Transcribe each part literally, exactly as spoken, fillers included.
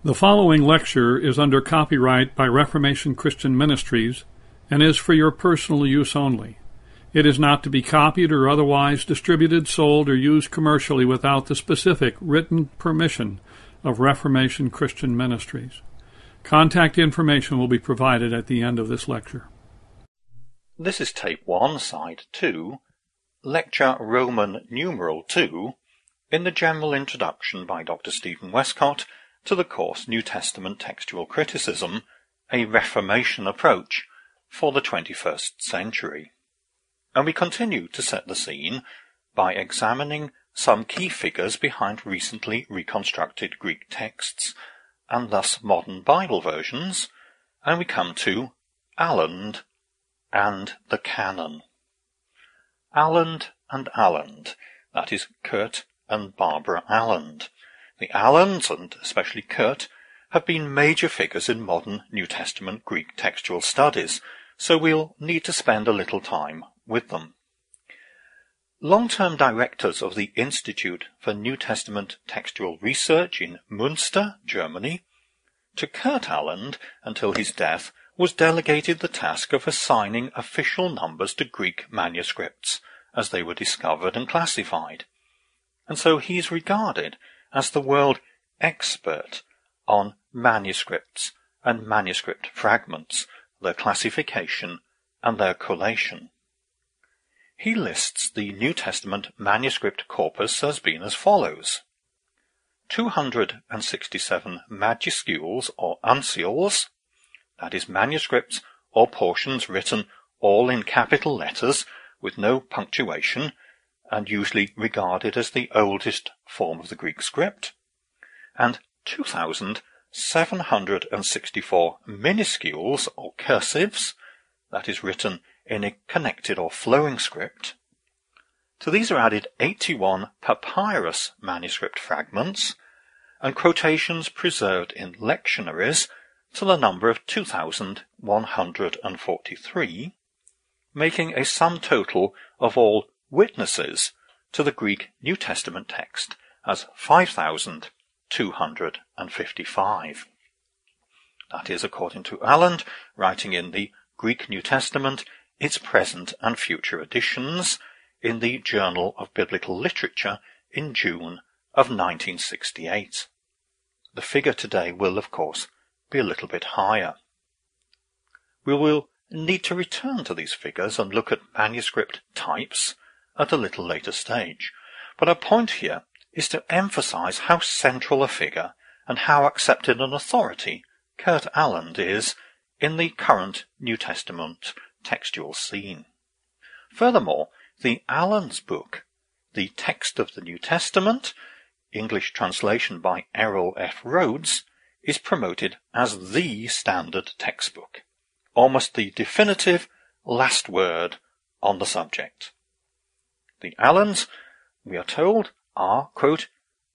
The following lecture is under copyright by Reformation Christian Ministries and is for your personal use only. It is not to be copied or otherwise distributed, sold, or used commercially without the specific written permission of Reformation Christian Ministries. Contact information will be provided at the end of this lecture. This is Tape one, Side two, Lecture Roman Numeral two, in the General Introduction by Doctor Stephen Westcott to the course New Testament Textual Criticism, a Reformation Approach for the twenty-first Century. And we continue to set the scene by examining some key figures behind recently reconstructed Greek texts, and thus modern Bible versions, and we come to Aland and the Canon. Aland and Aland, that is Kurt and Barbara Aland. The Alands, and especially Kurt, have been major figures in modern New Testament Greek textual studies, so we'll need to spend a little time with them. Long-term directors of the Institute for New Testament Textual Research in Münster, Germany, to Kurt Aland, until his death, was delegated the task of assigning official numbers to Greek manuscripts as they were discovered and classified, and so he is regarded as the world expert on manuscripts and manuscript fragments, their classification and their collation. He lists the New Testament manuscript corpus as being as follows: two hundred sixty-seven majuscules or uncials, that is manuscripts or portions written all in capital letters with no punctuation, and usually regarded as the oldest form of the Greek script, and two thousand seven hundred sixty-four minuscules or cursives, that is written in a connected or flowing script. To these are added eighty-one papyrus manuscript fragments, and quotations preserved in lectionaries to the number of two thousand one hundred forty-three, making a sum total of all witnesses to the Greek New Testament text as five thousand two hundred fifty-five. That is according to Aland, writing in the Greek New Testament, its present and future editions, in the Journal of Biblical Literature in June of nineteen sixty-eight. The figure today will, of course, be a little bit higher. We will need to return to these figures and look at manuscript types at a little later stage, but our point here is to emphasize how central a figure and how accepted an authority Kurt Aland is in the current New Testament textual scene. Furthermore, the Aland's book, The Text of the New Testament, English translation by Errol F. Rhodes, is promoted as the standard textbook, almost the definitive last word on the subject. The Alands, we are told, are, quote,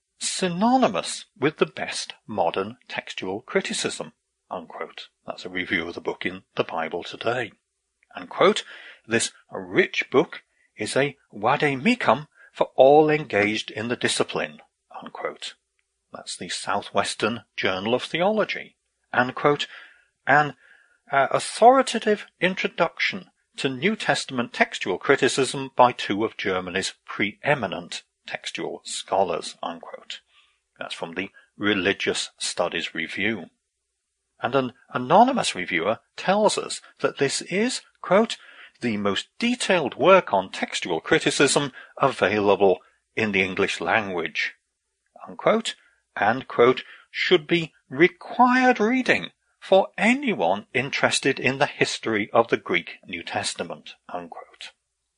synonymous with the best modern textual criticism, unquote. That's a review of the book in the Bible Today. And, quote, this rich book is a vademecum for all engaged in the discipline, unquote. That's the Southwestern Journal of Theology. And, quote, an uh, authoritative introduction to New Testament textual criticism by two of Germany's preeminent textual scholars, unquote. That's from the Religious Studies Review. And an anonymous reviewer tells us that this is, quote, the most detailed work on textual criticism available in the English language, unquote, and, quote, should be required reading for anyone interested in the history of the Greek New Testament, unquote.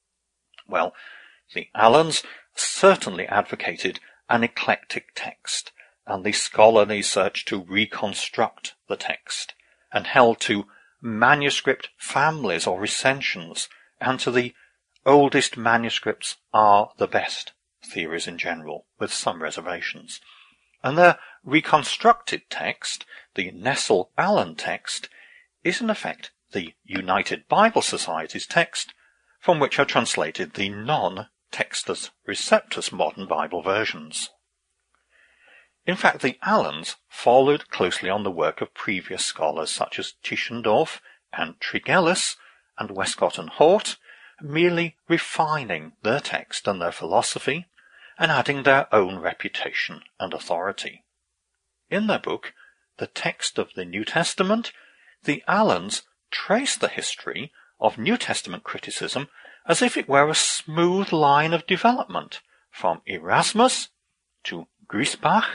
Well, the Alands certainly advocated an eclectic text and the scholarly search to reconstruct the text, and held to manuscript families or recensions, and to the oldest manuscripts are the best theories in general, with some reservations. And their reconstructed text, the Nestle-Aland text, is in effect the United Bible Society's text, from which are translated the non-Textus Receptus modern Bible versions. In fact, the Allens followed closely on the work of previous scholars such as Tischendorf and Tregelles and Westcott and Hort, merely refining their text and their philosophy and adding their own reputation and authority. In their book, The Text of the New Testament, the Allens trace the history of New Testament criticism as if it were a smooth line of development, from Erasmus to Griesbach,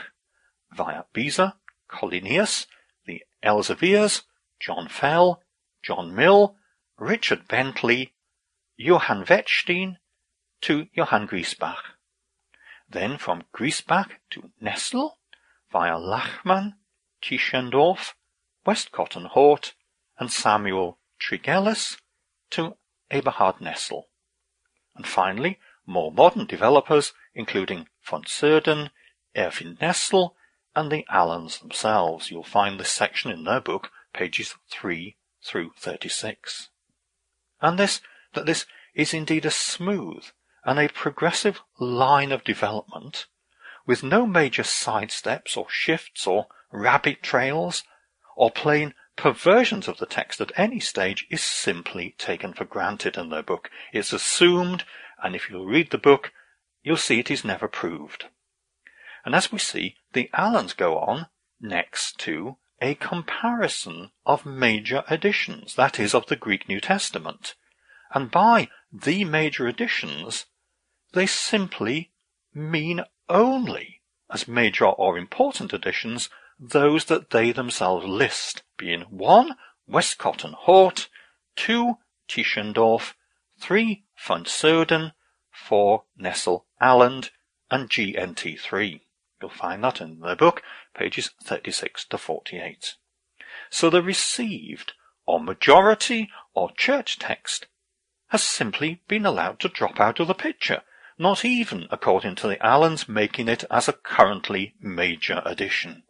via Beza, Collinius, the Elzeviers, John Fell, John Mill, Richard Bentley, Johann Wettstein, to Johann Griesbach. Then from Griesbach to Nessel, via Lachmann, Tischendorf, Westcott and Hort, and Samuel Tregelles, to Eberhard Nessel. And finally, more modern developers, including von Soeden, Erwin Nessel, and the Allens themselves. You'll find this section in their book, pages three through thirty-six. And this, that this is indeed a smooth and a progressive line of development, with no major sidesteps or shifts or rabbit trails, or plain perversions of the text at any stage, is simply taken for granted in their book. It's assumed, and if you'll read the book, you'll see it is never proved. And as we see, the Allens go on next to a comparison of major editions, that is, of the Greek New Testament. And by the major editions, they simply mean only, as major or important editions, those that they themselves list, being one, Westcott and Hort, two, Tischendorf, three, von Soeden, four, Nessel, Allen, and G N T three. You'll find that in their book, pages thirty-six to forty-eight. So the received, or majority, or church text has simply been allowed to drop out of the picture, not even according to the Allens making it as a currently major edition.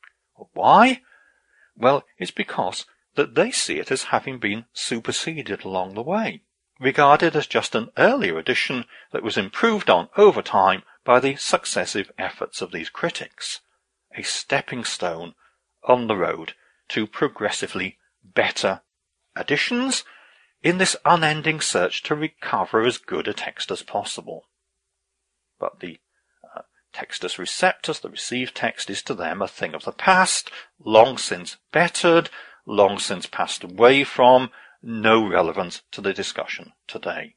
Why? Well, it's because that they see it as having been superseded along the way, regarded as just an earlier edition that was improved on over time by the successive efforts of these critics, a stepping stone on the road to progressively better editions in this unending search to recover as good a text as possible. But the uh, Textus Receptus, the received text, is to them a thing of the past, long since bettered, long since passed away from, no relevance to the discussion today.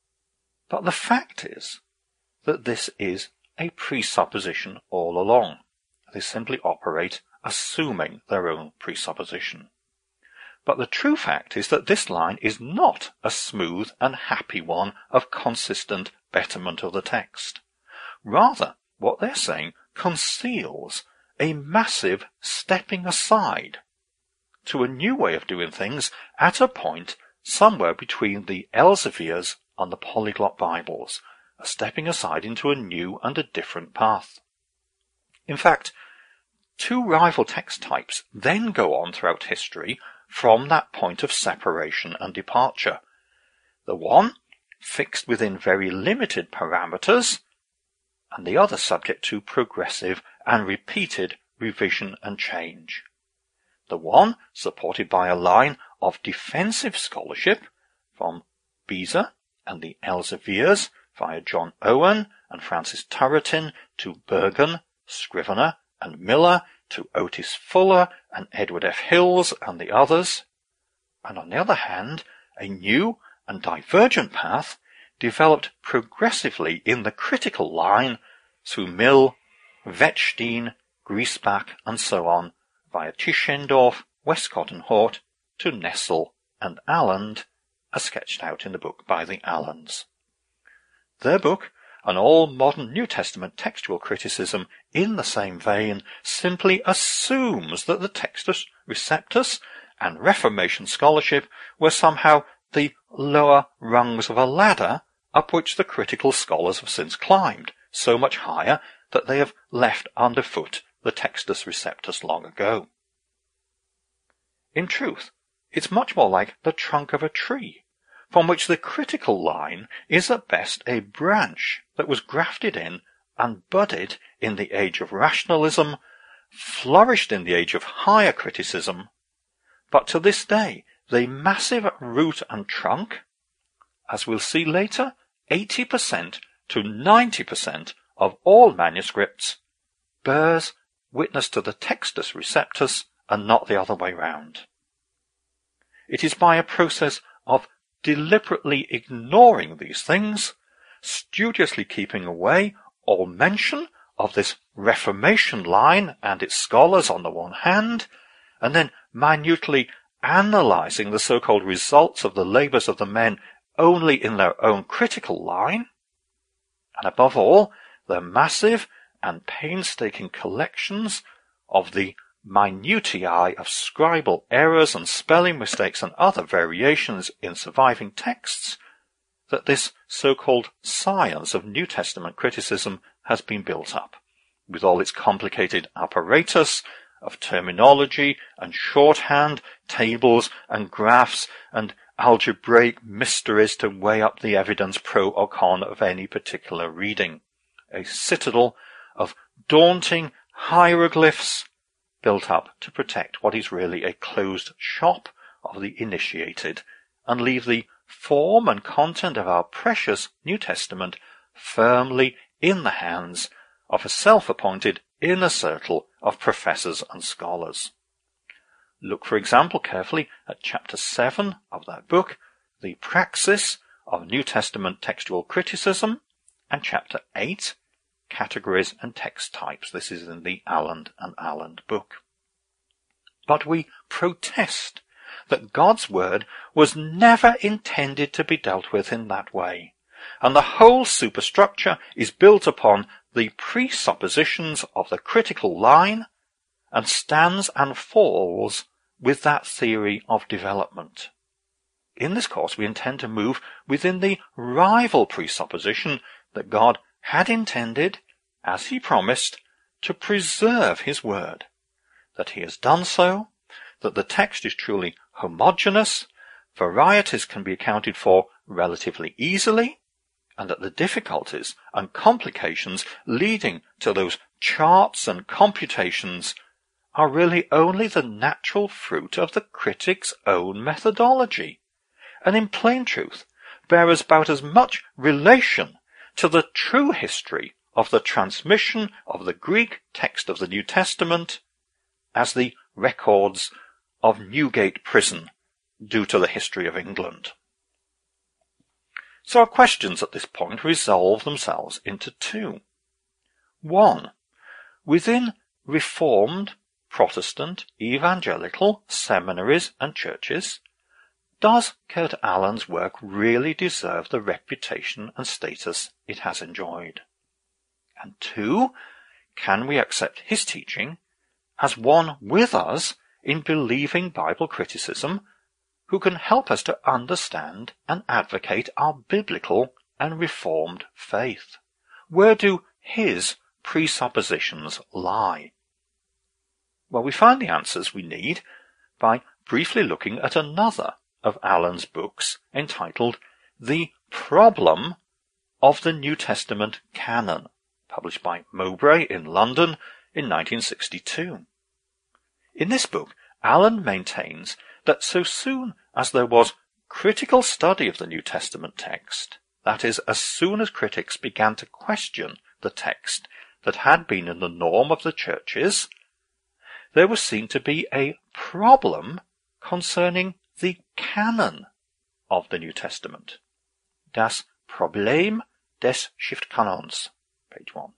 But the fact is that this is a presupposition all along. They simply operate assuming their own presupposition. But the true fact is that this line is not a smooth and happy one of consistent betterment of the text. Rather, what they're saying conceals a massive stepping aside to a new way of doing things at a point somewhere between the Elzeviers and the Polyglot Bibles, a stepping aside into a new and a different path. In fact, two rival text types then go on throughout history from that point of separation and departure. The one fixed within very limited parameters, and the other subject to progressive and repeated revision and change. The one supported by a line of defensive scholarship from Beza and the Elzeviers via John Owen and Francis Turretin to Bergen, Scrivener and Miller to Otis Fuller and Edward F. Hills and the others, and on the other hand, a new and divergent path developed progressively in the critical line through Mill, Wettstein, Griesbach, and so on, via Tischendorf, Westcott and Hort, to Nessel and Allen, as sketched out in the book by the Allens. Their book, and all modern New Testament textual criticism in the same vein, simply assumes that the Textus Receptus and Reformation scholarship were somehow the lower rungs of a ladder up which the critical scholars have since climbed, so much higher that they have left underfoot the Textus Receptus long ago. In truth, it's much more like the trunk of a tree, from which the critical line is at best a branch that was grafted in and budded in the age of rationalism, flourished in the age of higher criticism, but to this day the massive root and trunk, as we'll see later, eighty percent to ninety percent of all manuscripts, bears witness to the Textus Receptus and not the other way round. It is by a process of deliberately ignoring these things, studiously keeping away all mention of this Reformation line and its scholars on the one hand, and then minutely analysing the so-called results of the labours of the men only in their own critical line, and above all, their massive and painstaking collections of the minutiae of scribal errors and spelling mistakes and other variations in surviving texts, that this so-called science of New Testament criticism has been built up, with all its complicated apparatus of terminology and shorthand, tables and graphs and algebraic mysteries to weigh up the evidence pro or con of any particular reading. A citadel of daunting hieroglyphs built up to protect what is really a closed shop of the initiated and leave the form and content of our precious New Testament firmly in the hands of a self-appointed inner circle of professors and scholars. Look, for example, carefully at chapter seven of that book, The Praxis of New Testament Textual Criticism, and chapter eight, Categories and Text Types. This is in the Alland and Alland book. But we protest that God's Word was never intended to be dealt with in that way, and the whole superstructure is built upon the presuppositions of the critical line and stands and falls with that theory of development. In this course we intend to move within the rival presupposition that God had intended, as he promised, to preserve his word, that he has done so, that the text is truly homogeneous, varieties can be accounted for relatively easily, and that the difficulties and complications leading to those charts and computations are really only the natural fruit of the critic's own methodology, and in plain truth bear about as much relation to the true history of the transmission of the Greek text of the New Testament as the records of Newgate Prison do to the history of England. So our questions at this point resolve themselves into two. One, within Reformed, Protestant, Evangelical seminaries and churches, does Kurt Aland's work really deserve the reputation and status it has enjoyed? And two, can we accept his teaching as one with us in believing Bible criticism, who can help us to understand and advocate our biblical and Reformed faith? Where do his presuppositions lie? Well, we find the answers we need by briefly looking at another of Aland's books entitled The Problem of the New Testament Canon, published by Mowbray in London in nineteen sixty-two. In this book, Aland maintains that so soon as there was critical study of the New Testament text, that is, as soon as critics began to question the text that had been in the norm of the churches, there was seen to be a problem concerning the canon of the New Testament. Das Problem des Schriftkanons, page one.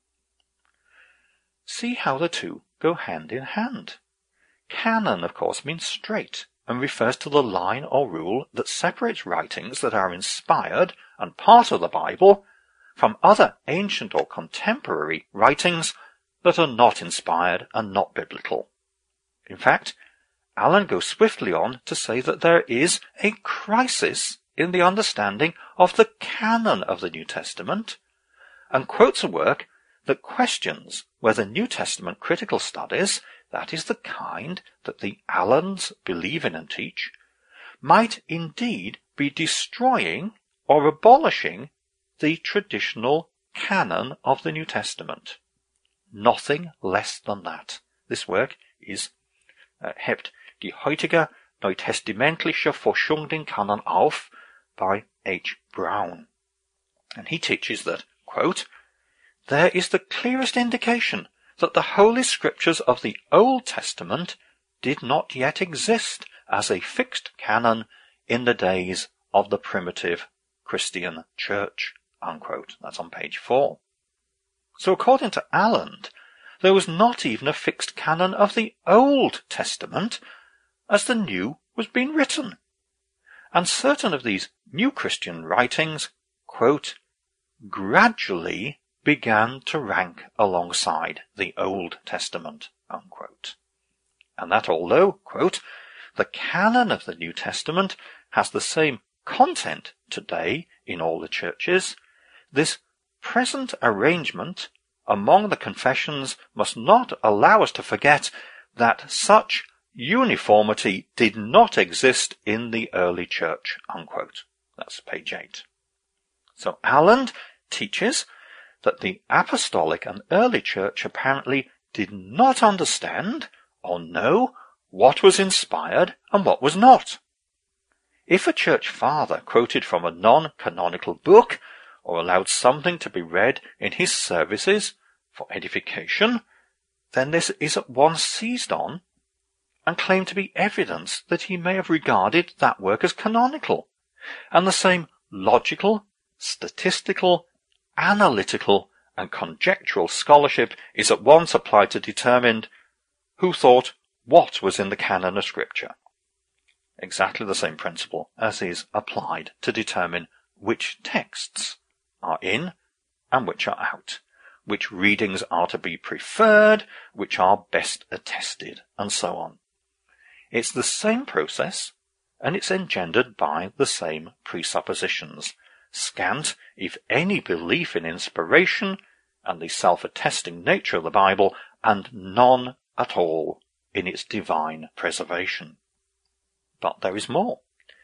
See how the two go hand in hand. Canon, of course, means straight and refers to the line or rule that separates writings that are inspired and part of the Bible from other ancient or contemporary writings that are not inspired and not biblical. In fact, Aland goes swiftly on to say that there is a crisis in the understanding of the canon of the New Testament, and quotes a work that questions whether New Testament critical studies, that is the kind that the Alands believe in and teach, might indeed be destroying or abolishing the traditional canon of the New Testament. Nothing less than that. This work is uh, Hebt die heutige neutestamentliche Forschung den Kanon auf by H. Brown. And he teaches that, quote, there is the clearest indication that the Holy Scriptures of the Old Testament did not yet exist as a fixed canon in the days of the primitive Christian Church, unquote. That's on page four. So according to Alland, there was not even a fixed canon of the Old Testament as the New was being written. And certain of these new Christian writings, quote, gradually began to rank alongside the Old Testament, unquote. And that although, quote, the canon of the New Testament has the same content today in all the churches, this present arrangement among the confessions must not allow us to forget that such uniformity did not exist in the early church, unquote. That's page eight. So Alland teaches that the apostolic and early church apparently did not understand or know what was inspired and what was not. If a church father quoted from a non-canonical book or allowed something to be read in his services for edification, then this is at once seized on and claimed to be evidence that he may have regarded that work as canonical, and the same logical, statistical, analytical, and conjectural scholarship is at once applied to determine who thought what was in the canon of Scripture. Exactly the same principle as is applied to determine which texts are in and which are out, which readings are to be preferred, which are best attested, and so on. It's the same process, and it's engendered by the same presuppositions, scant, if any, belief in inspiration and the self-attesting nature of the Bible, and none at all in its divine preservation. But there is more.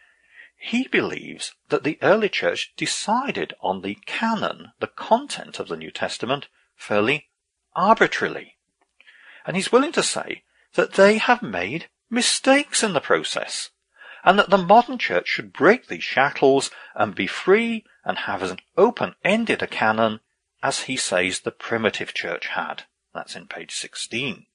He believes that the early church decided on the canon, the content of the New Testament, fairly arbitrarily. And he's willing to say that they have made mistakes in the process, and that the modern church should break these shackles and be free and have as open-ended a canon as he says the primitive church had. That's in page sixteen.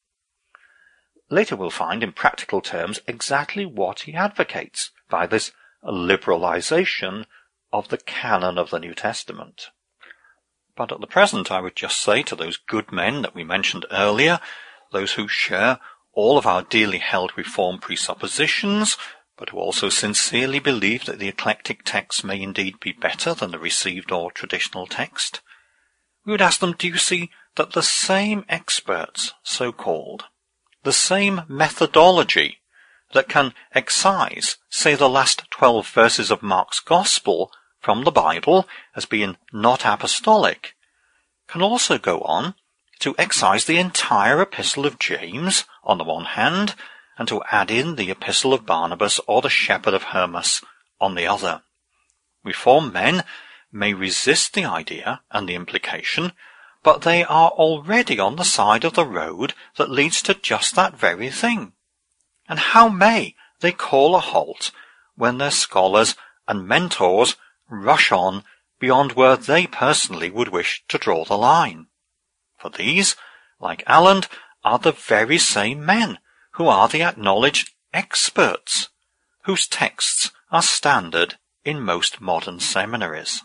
Later we'll find in practical terms exactly what he advocates by this liberalization of the canon of the New Testament. But at the present I would just say to those good men that we mentioned earlier, those who share all of our dearly held Reformed presuppositions, but who also sincerely believe that the eclectic text may indeed be better than the received or traditional text, we would ask them, do you see that the same experts, so-called, the same methodology that can excise, say, the last twelve verses of Mark's Gospel from the Bible as being not apostolic, can also go on to excise the entire epistle of James on the one hand, and to add in the epistle of Barnabas or the shepherd of Hermas on the other. Reformed men may resist the idea and the implication, but they are already on the side of the road that leads to just that very thing. And how may they call a halt when their scholars and mentors rush on beyond where they personally would wish to draw the line? For these, like Alland, are the very same men who are the acknowledged experts, whose texts are standard in most modern seminaries.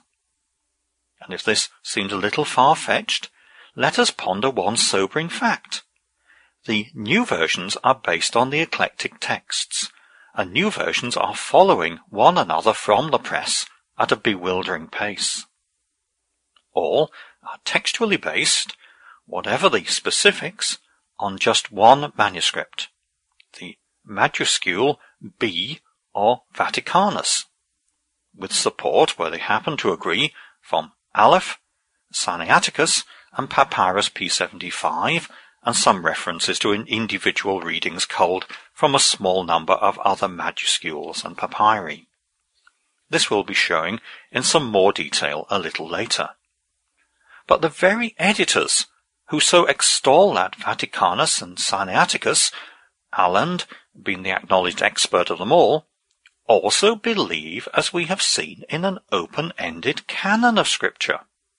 And if this seems a little far-fetched, let us ponder one sobering fact. The new versions are based on the eclectic texts, and new versions are following one another from the press at a bewildering pace. All are textually based, whatever the specifics, on just one manuscript, the Majuscule B or Vaticanus, with support where they happen to agree from Aleph, Sinaiticus, and Papyrus P seventy-five, and some references to individual readings culled from a small number of other majuscules and papyri. This we'll be showing in some more detail a little later. but the very editors who so extol that Vaticanus and Sinaiticus, Aland being the acknowledged expert of them all, also believe, as we have seen, in an open-ended canon of Scripture.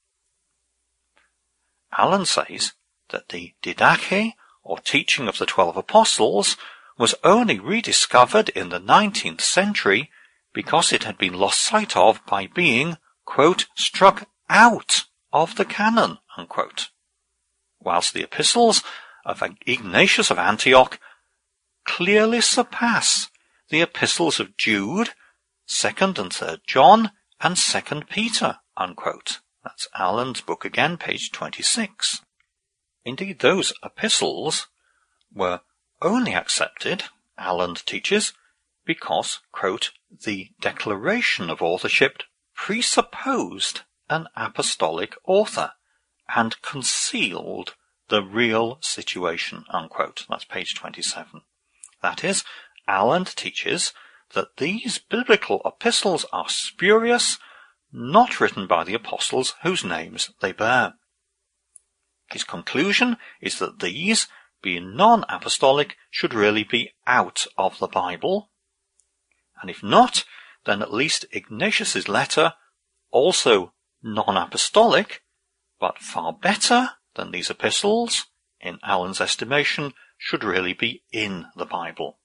Aland says that the Didache, or teaching of the Twelve Apostles, was only rediscovered in the nineteenth century because it had been lost sight of by being, quote, struck out of the canon, unquote. Whilst the epistles of Ignatius of Antioch clearly surpass the epistles of Jude, second and third John, and second Peter, unquote. That's Aland's book again, page twenty-six. Indeed, those epistles were only accepted, Aland teaches, because, quote, the declaration of authorship presupposed an apostolic author and concealed the real situation, unquote. That's page twenty-seven. That is, Aland teaches that these biblical epistles are spurious, not written by the apostles whose names they bear. His conclusion is that these, being non-apostolic, should really be out of the Bible, and if not, then at least Ignatius's letter, also non-apostolic, but far better than these epistles, in Aland's estimation, should really be in the Bible.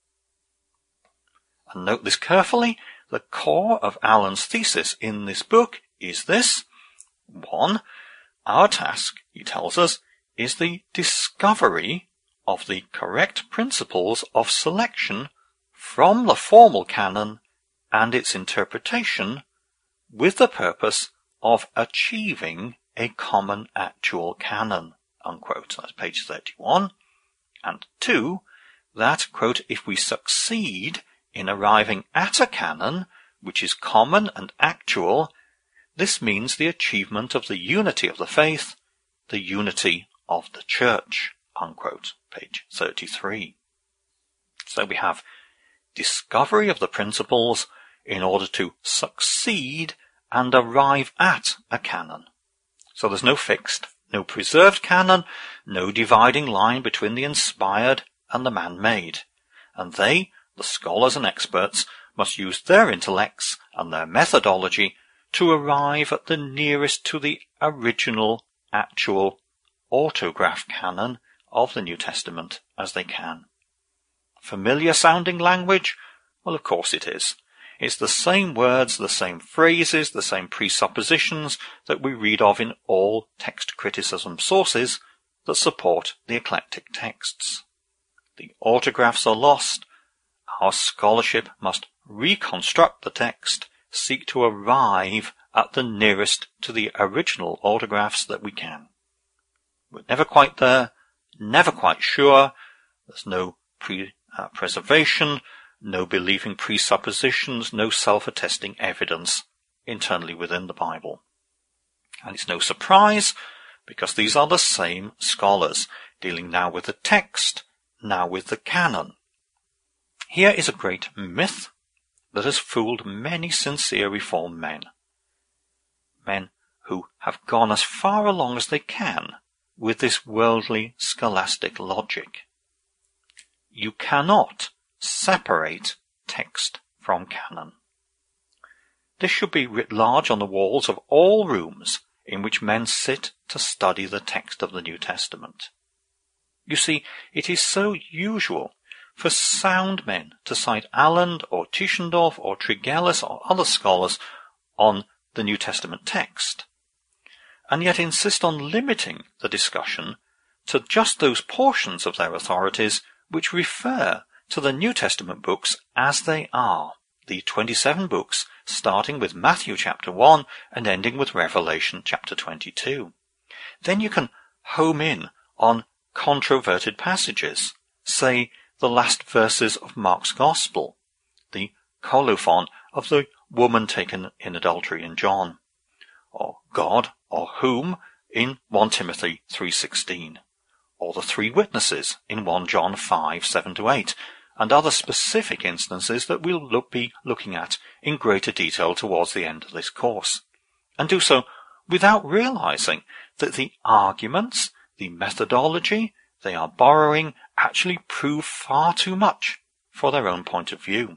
And note this carefully, the core of Aland's thesis in this book is this. One, our task, he tells us, is the discovery of the correct principles of selection from the formal canon and its interpretation with the purpose of achieving a common actual canon, unquote. That's page thirty-one. And two, that, quote, if we succeed in arriving at a canon which is common and actual, this means the achievement of the unity of the faith, the unity of the church, unquote. Page thirty-three. So we have discovery of the principles in order to succeed and arrive at a canon. So there's no fixed, no preserved canon, no dividing line between the inspired and the man-made. And they, the scholars and experts, must use their intellects and their methodology to arrive at the nearest to the original, actual, autograph canon of the New Testament as they can. Familiar sounding language? Well, of course it is. It's the same words, the same phrases, the same presuppositions that we read of in all text criticism sources that support the eclectic texts. The autographs are lost. Our scholarship must reconstruct the text, seek to arrive at the nearest to the original autographs that we can. We're never quite there, never quite sure. There's no pre, uh, preservation, no believing presuppositions, no self-attesting evidence internally within the Bible. And it's no surprise, because these are the same scholars, dealing now with the text, now with the canon. Here is a great myth that has fooled many sincere Reformed men. Men who have gone as far along as they can with this worldly scholastic logic. You cannot separate text from canon. This should be writ large on the walls of all rooms in which men sit to study the text of the New Testament. You see, it is so usual for sound men to cite Aland or Tischendorf or Tregelles or other scholars on the New Testament text, and yet insist on limiting the discussion to just those portions of their authorities which refer to the New Testament books as they are, the twenty-seven books starting with Matthew chapter one and ending with Revelation chapter twenty-two. Then you can home in on controverted passages, say the last verses of Mark's Gospel, the colophon of the woman taken in adultery in John, or God or whom in First Timothy three sixteen, or the three witnesses in First John five seven to eight, and other specific instances that we'll look, be looking at in greater detail towards the end of this course, and do so without realizing that the arguments, the methodology they are borrowing actually prove far too much for their own point of view.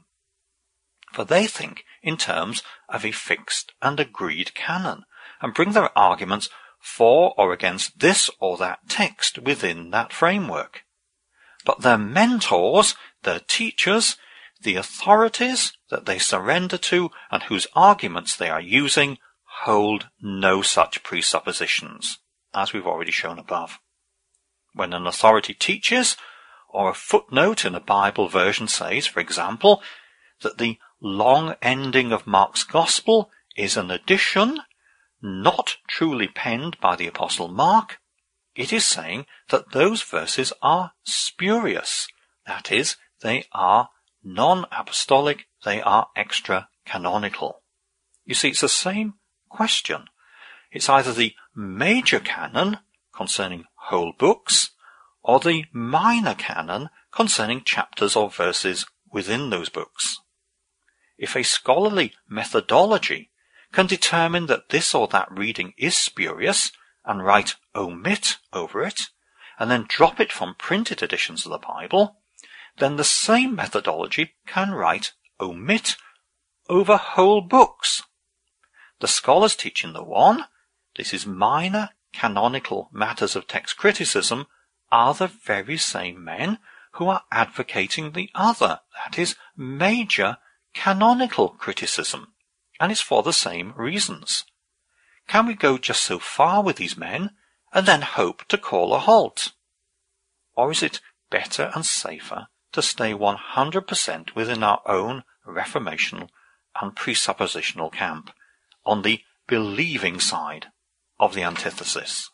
For they think in terms of a fixed and agreed canon, and bring their arguments for or against this or that text within that framework. But their mentors, their teachers, the authorities that they surrender to and whose arguments they are using hold no such presuppositions, as we've already shown above. When an authority teaches, or a footnote in a Bible version says, for example, that the long ending of Mark's Gospel is an addition, not truly penned by the Apostle Mark, it is saying that those verses are spurious. That is, they are non-apostolic, they are extra-canonical. You see, it's the same question. It's either the major canon concerning whole books, or the minor canon concerning chapters or verses within those books. If a scholarly methodology can determine that this or that reading is spurious and write omit over it, and then drop it from printed editions of the Bible, then the same methodology can write omit over whole books. The scholars teaching the one, this is minor canonical matters of text criticism, are the very same men who are advocating the other, that is, major canonical criticism, and it's for the same reasons. Can we go just so far with these men and then hope to call a halt? Or is it better and safer to stay one hundred percent within our own reformational and presuppositional camp, on the believing side of the antithesis?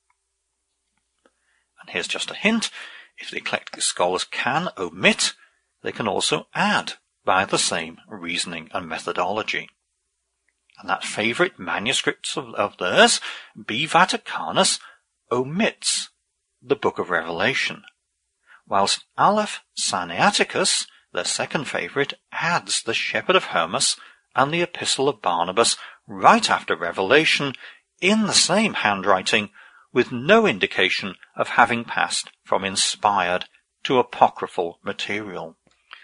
And here's just a hint: if the eclectic scholars can omit, they can also add by the same reasoning and methodology. And that favourite manuscript of, of theirs, B. Vaticanus, omits the Book of Revelation, whilst Aleph Sinaiticus, their second favourite, adds the Shepherd of Hermas and the Epistle of Barnabas right after Revelation in the same handwriting, with no indication of having passed from inspired to apocryphal material.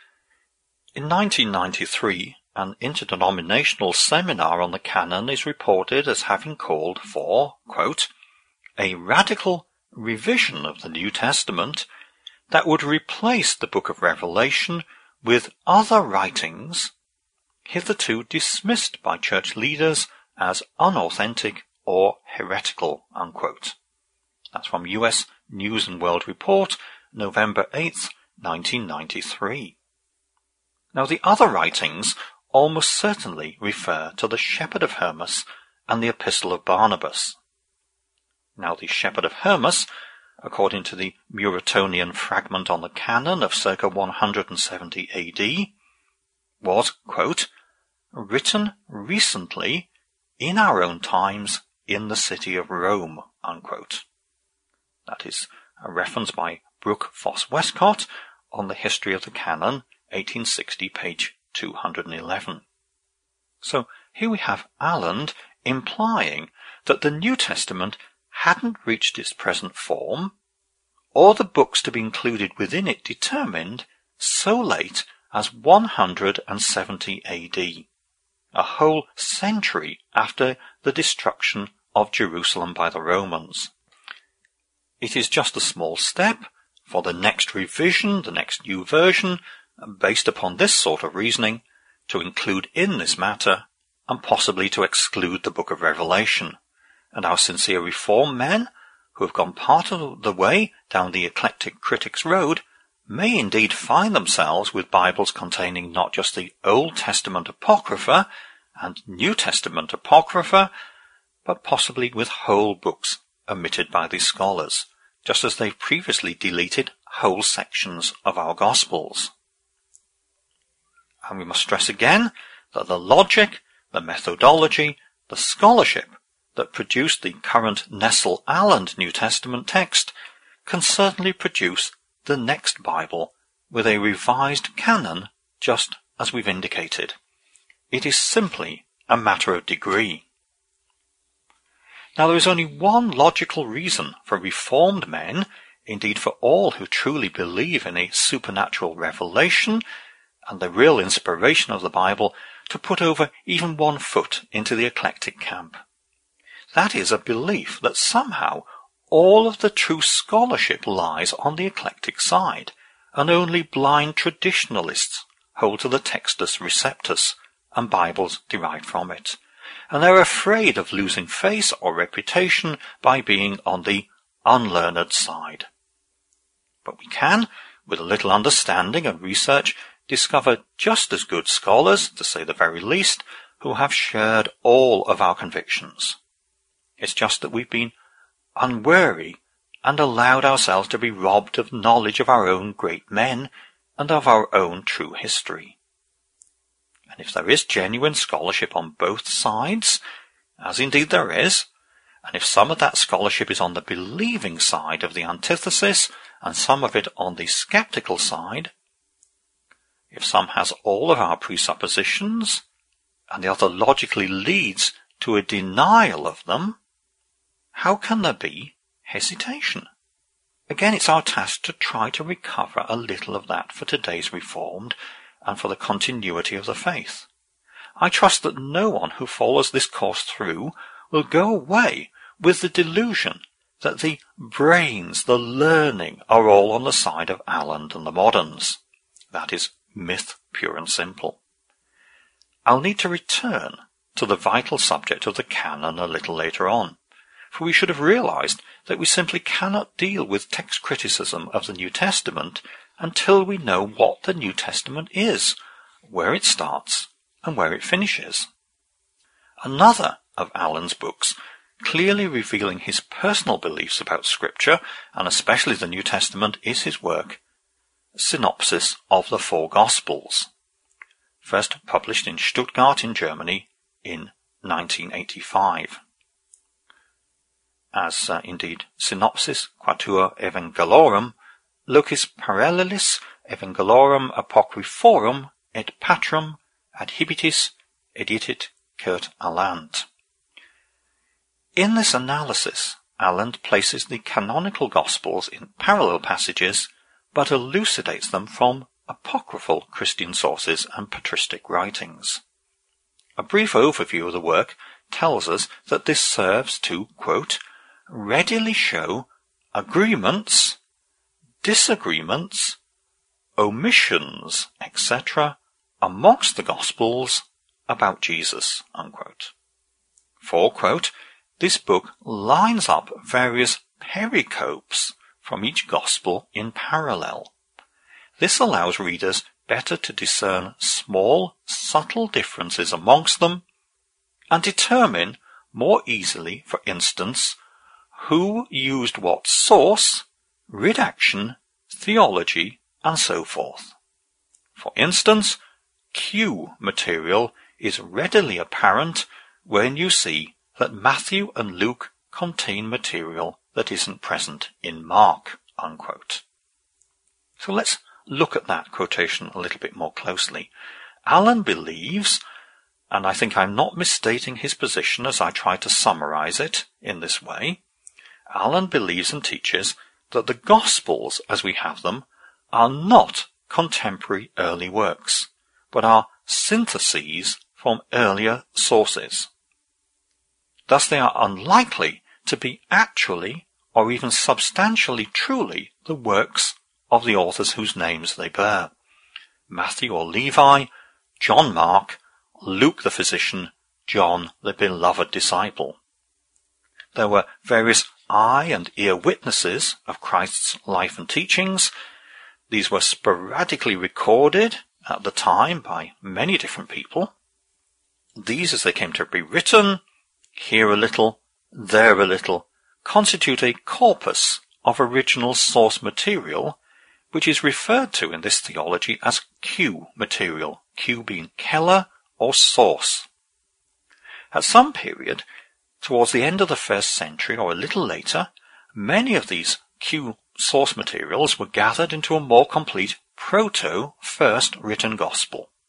In nineteen ninety-three, an interdenominational seminar on the canon is reported as having called for, quote, a radical revision of the New Testament that would replace the Book of Revelation with other writings hitherto dismissed by church leaders as unauthentic or heretical, unquote. That's from U S News and World Report, November eighth, nineteen ninety-three. Now, the other writings almost certainly refer to the Shepherd of Hermas and the Epistle of Barnabas. Now, the Shepherd of Hermas, according to the Muratonian fragment on the canon of circa one hundred seventy A D, was, quote, written recently in our own times in the city of Rome, unquote. That is a reference by Brooke Foss Westcott on the History of the Canon, eighteen sixty, page two hundred eleven. So here we have Alland implying that the New Testament hadn't reached its present form, or the books to be included within it determined, so late as one hundred seventy A D, a whole century after the destruction of Jerusalem by the Romans. It is just a small step for the next revision, the next new version, based upon this sort of reasoning, to include in this matter, and possibly to exclude the Book of Revelation. And our sincere Reform men, who have gone part of the way down the eclectic critics' road, may indeed find themselves with Bibles containing not just the Old Testament Apocrypha and New Testament Apocrypha, but possibly with whole books omitted by these scholars, just as they've previously deleted whole sections of our Gospels. And we must stress again that the logic, the methodology, the scholarship that produced the current Nestle-Aland New Testament text can certainly produce the next Bible with a revised canon, just as we've indicated. It is simply a matter of degree. Now there is only one logical reason for Reformed men, indeed for all who truly believe in a supernatural revelation and the real inspiration of the Bible, to put over even one foot into the eclectic camp. That is a belief that somehow all of the true scholarship lies on the eclectic side, and only blind traditionalists hold to the Textus Receptus and Bibles derived from it, and they're afraid of losing face or reputation by being on the unlearned side. But we can, with a little understanding and research, discover just as good scholars, to say the very least, who have shared all of our convictions. It's just that we've been unwary and allowed ourselves to be robbed of knowledge of our own great men and of our own true history. And if there is genuine scholarship on both sides, as indeed there is, and if some of that scholarship is on the believing side of the antithesis and some of it on the skeptical side, if some has all of our presuppositions and the other logically leads to a denial of them, how can there be hesitation? Again, it's our task to try to recover a little of that for today's Reformed and for the continuity of the faith. I trust that no one who follows this course through will go away with the delusion that the brains, the learning, are all on the side of Allen and the moderns. That is myth pure and simple. I'll need to return to the vital subject of the canon a little later on, for we should have realized that we simply cannot deal with text criticism of the New Testament until we know what the New Testament is, where it starts and where it finishes. Another of Allen's books, clearly revealing his personal beliefs about Scripture, and especially the New Testament, is his work, Synopsis of the Four Gospels, first published in Stuttgart in Germany in nineteen eighty-five. As uh, indeed Synopsis Quatuor Evangelorum, Locis Parallelis Evangelorum Apocryphorum et Patrum adhibitis editit Kurt Aland. In this analysis, Aland places the canonical Gospels in parallel passages, but elucidates them from apocryphal Christian sources and patristic writings. A brief overview of the work tells us that this serves to, quote, readily show agreements, disagreements, omissions, et cetera amongst the Gospels about Jesus, unquote. For, quote, this book lines up various pericopes from each Gospel in parallel. This allows readers better to discern small, subtle differences amongst them and determine more easily, for instance, who used what source, redaction, theology, and so forth. For instance, Q material is readily apparent when you see that Matthew and Luke contain material that isn't present in Mark, unquote. So let's look at that quotation a little bit more closely. Allen believes, and I think I'm not misstating his position as I try to summarize it in this way, Allen believes and teaches that the Gospels, as we have them, are not contemporary early works, but are syntheses from earlier sources. Thus they are unlikely to be actually or even substantially truly the works of the authors whose names they bear: Matthew or Levi, John Mark, Luke the physician, John the beloved disciple. There were various eye and ear witnesses of Christ's life and teachings. These were sporadically recorded at the time by many different people. These, as they came to be written, here a little, there a little, constitute a corpus of original source material, which is referred to in this theology as Q material, Q being Keller or source. At some period, towards the end of the first century or a little later, many of these Q source materials were gathered into a more complete proto-first written gospel.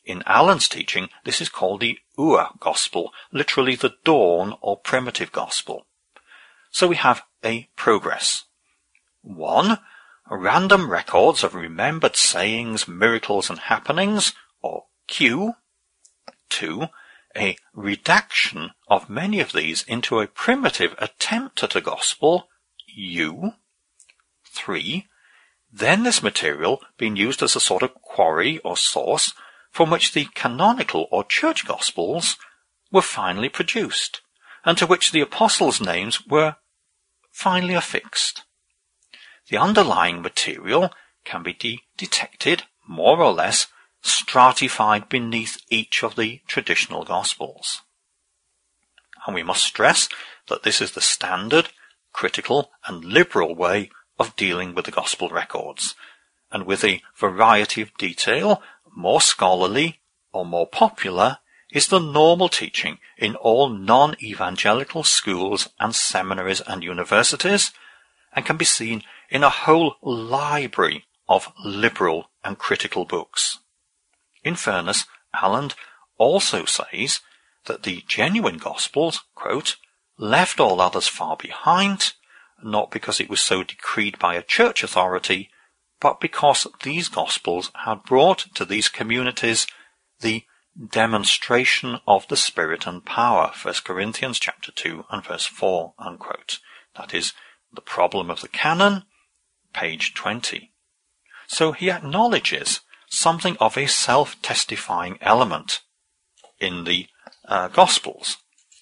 In Allen's teaching, this is called the Ur Gospel, literally the dawn or primitive gospel. So we have a progress. One, random records of remembered sayings, miracles and happenings, or Q. Two, a redaction of many of these into a primitive attempt at a gospel, U. Three, then this material being used as a sort of quarry or source from which the canonical or church gospels were finally produced, and to which the apostles' names were finally affixed. The underlying material can be de- detected, more or less, stratified beneath each of the traditional gospels. And we must stress that this is the standard, critical and liberal way of dealing with the gospel records, and with a variety of detail, more scholarly or more popular, is the normal teaching in all non-evangelical schools and seminaries and universities, and can be seen in a whole library of liberal and critical books. In fairness, Allen also says that the genuine Gospels, quote, left all others far behind, not because it was so decreed by a church authority, but because these Gospels had brought to these communities the demonstration of the Spirit and power, First Corinthians chapter two and verse four, unquote. That is, the problem of the canon, page twenty. So he acknowledges something of a self-testifying element in the uh, Gospels.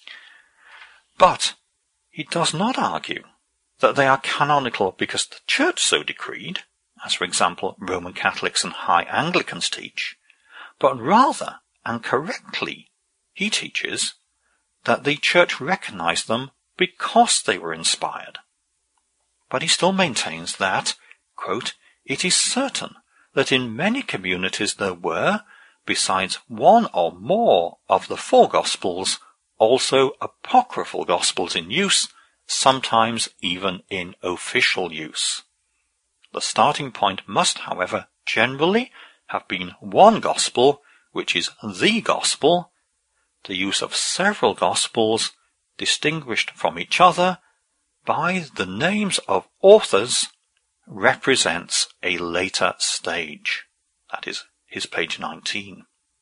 But he does not argue that they are canonical because the Church so decreed, as for example Roman Catholics and High Anglicans teach, but rather, and correctly, he teaches that the Church recognized them because they were inspired. But he still maintains that, quote, it is certain that in many communities there were, besides one or more of the four Gospels, also apocryphal Gospels in use, sometimes even in official use. The starting point must, however, generally have been one Gospel, which is the Gospel. The use of several Gospels, distinguished from each other by the names of authors, represents a later stage. That is his page nineteen.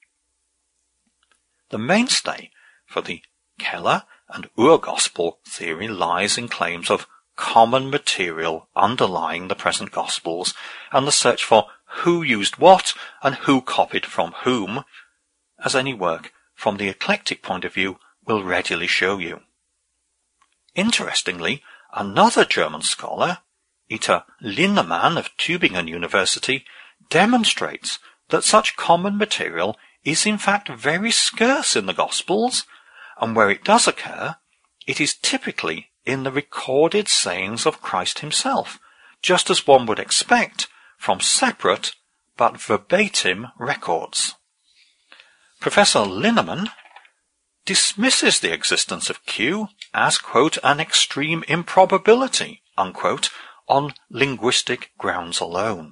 The mainstay for the Keller and Ur-Gospel theory lies in claims of common material underlying the present Gospels and the search for who used what and who copied from whom, as any work from the eclectic point of view will readily show you. Interestingly, another German scholar, Ita Linnemann of Tübingen University, demonstrates that such common material is in fact very scarce in the Gospels, and where it does occur, it is typically in the recorded sayings of Christ himself, just as one would expect from separate but verbatim records. Professor Linnemann dismisses the existence of Q as, quote, an extreme improbability, unquote, on linguistic grounds alone.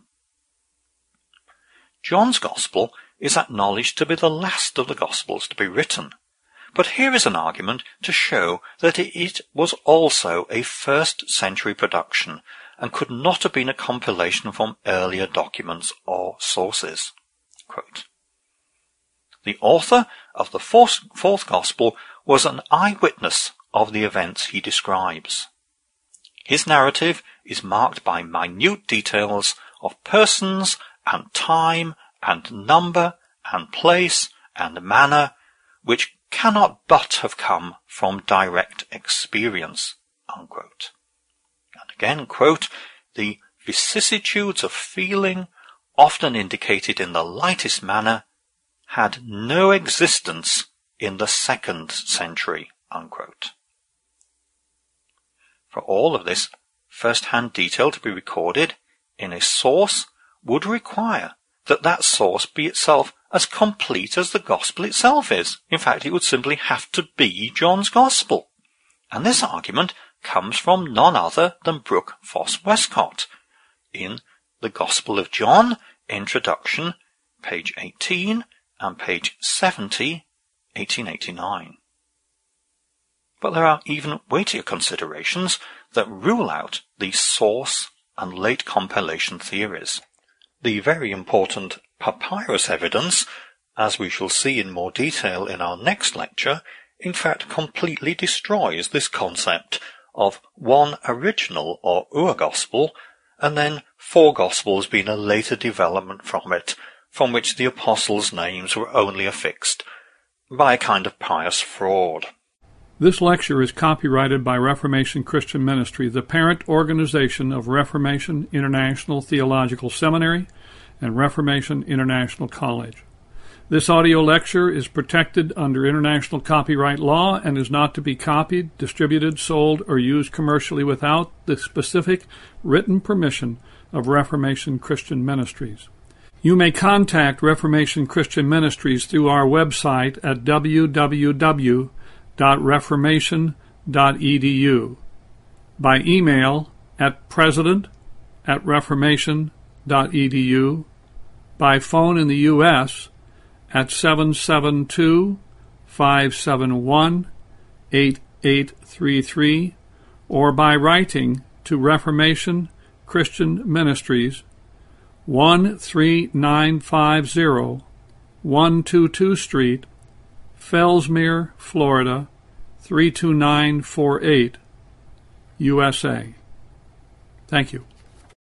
John's Gospel is acknowledged to be the last of the Gospels to be written, but here is an argument to show that it was also a first century production and could not have been a compilation from earlier documents or sources. Quote, the author of the fourth, fourth Gospel was an eyewitness of the events he describes. His narrative is marked by minute details of persons and time and number and place and manner, which cannot but have come from direct experience, unquote. And again, quote, the vicissitudes of feeling, often indicated in the lightest manner, had no existence in the second century, unquote. For all of this first-hand detail to be recorded in a source would require that that source be itself as complete as the Gospel itself is. In fact, it would simply have to be John's Gospel. And this argument comes from none other than Brooke Foss Westcott in The Gospel of John, Introduction, page eighteen, and page seventy, eighteen eighty-nine. But there are even weightier considerations that rule out the source and late compilation theories. The very important papyrus evidence, as we shall see in more detail in our next lecture, in fact completely destroys this concept of one original or ur-gospel, and then four gospels being a later development from it, from which the apostles' names were only affixed, by a kind of pious fraud. This lecture is copyrighted by Reformation Christian Ministry, the parent organization of Reformation International Theological Seminary and Reformation International College. This audio lecture is protected under international copyright law and is not to be copied, distributed, sold, or used commercially without the specific written permission of Reformation Christian Ministries. You may contact Reformation Christian Ministries through our website at w w w dot reformation dot e d u, by email at president at reformation dot e d u, by phone in the U S at seven seven two, five seven one, eight eight three three, or by writing to Reformation Christian Ministries, one three nine five zero, one twenty-two Street, Fellsmere, Florida, three two nine four eight, U S A. Thank you.